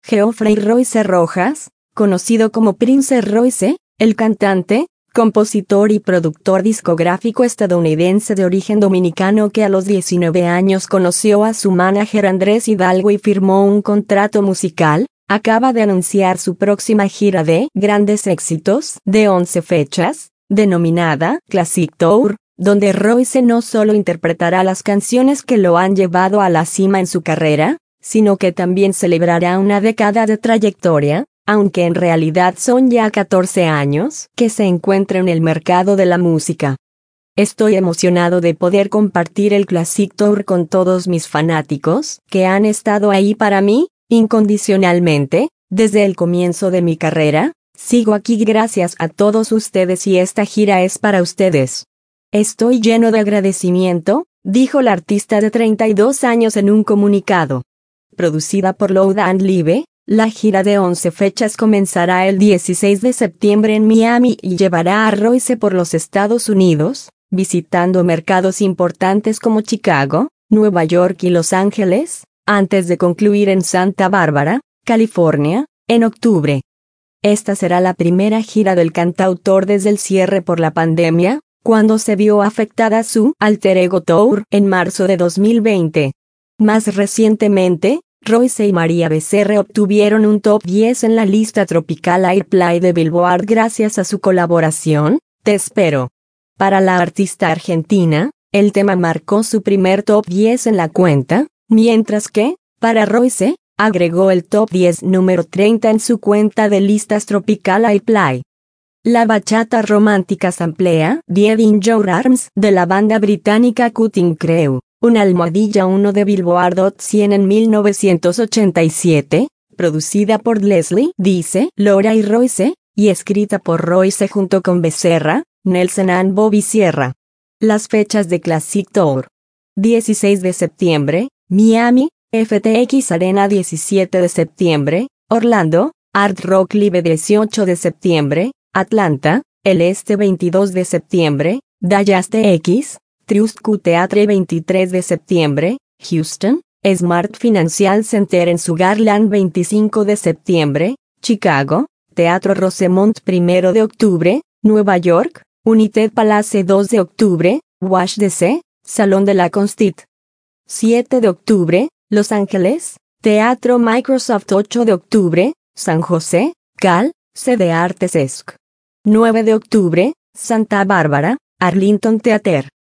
Geoffrey Royce Rojas, conocido como Prince Royce, el cantante, compositor y productor discográfico estadounidense de origen dominicano que a los 19 años conoció a su manager Andrés Hidalgo y firmó un contrato musical, acaba de anunciar su próxima gira de grandes éxitos de 11 fechas, denominada Classic Tour, donde Royce no solo interpretará las canciones que lo han llevado a la cima en su carrera, sino que también celebrará una década de trayectoria, aunque en realidad son ya 14 años que se encuentra en el mercado de la música. Estoy emocionado de poder compartir el Classic Tour con todos mis fanáticos, que han estado ahí para mí, incondicionalmente, desde el comienzo de mi carrera. Sigo aquí gracias a todos ustedes y esta gira es para ustedes. Estoy lleno de agradecimiento, dijo la artista de 32 años en un comunicado. Producida por Loud and Live, la gira de 11 fechas comenzará el 16 de septiembre en Miami y llevará a Royce por los Estados Unidos, visitando mercados importantes como Chicago, Nueva York y Los Ángeles, antes de concluir en Santa Bárbara, California, en octubre. Esta será la primera gira del cantautor desde el cierre por la pandemia, cuando se vio afectada su Alter Ego Tour en marzo de 2020. Más recientemente, Royce y María Becerra obtuvieron un top 10 en la lista Tropical Airplay de Billboard gracias a su colaboración, Te Espero. Para la artista argentina, el tema marcó su primer top 10 en la cuenta, mientras que, para Royce, agregó el top 10 número 30 en su cuenta de listas Tropical Airplay. La bachata romántica samplea Dead in Your Arms de la banda británica Cutting Crew, una almohadilla 1 de Billboard Hot 100 en 1987, producida por Leslie Dice Lora y Royce, y escrita por Royce junto con Becerra, Nelson and Bobby Sierra. Las fechas de Classic Tour: 16 de septiembre, Miami, FTX Arena. 17 de septiembre, Orlando, Hard Rock Live. 18 de septiembre, Atlanta, el Este. 22 de septiembre, Dallas TX, Trust Q Theatre. 23 de septiembre, Houston, Smart Financial Center en Sugarland. 25 de septiembre, Chicago, Teatro Rosemont. 1 de octubre, Nueva York, United Palace. 2 de octubre, Wash DC, Salón de la Constit. 7 de octubre, Los Ángeles, Teatro Microsoft. 8 de octubre, San José, Cal, CD Artes ESC. 9 de octubre, Santa Bárbara, Arlington Theater.